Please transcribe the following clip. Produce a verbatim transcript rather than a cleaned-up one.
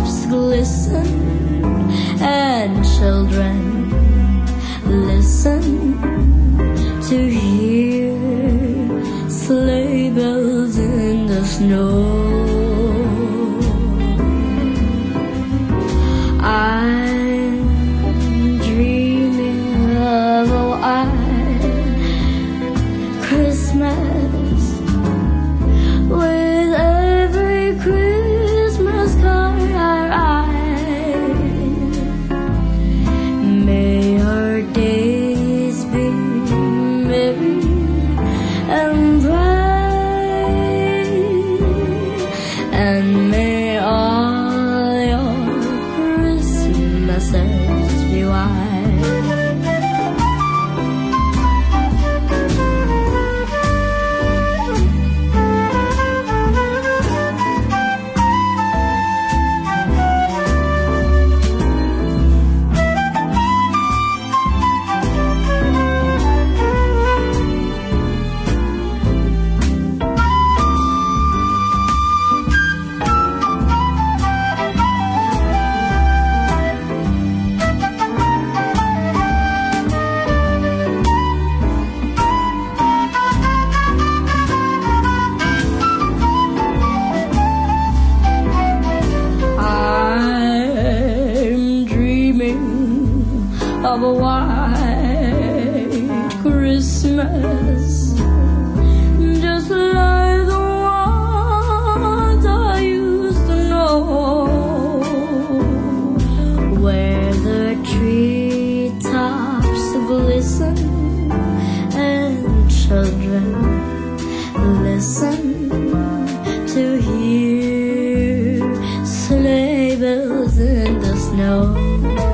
treetops glisten, and children listen to hear sleigh bells in the snow. I'm dreaming of a white Christmas, with every Christmas card I write. May our days be merry and bright, and may all your Christmases be white. Of a white Christmas, just like the ones I used to know, where the treetops glisten and children listen to hear sleigh bells in the snow.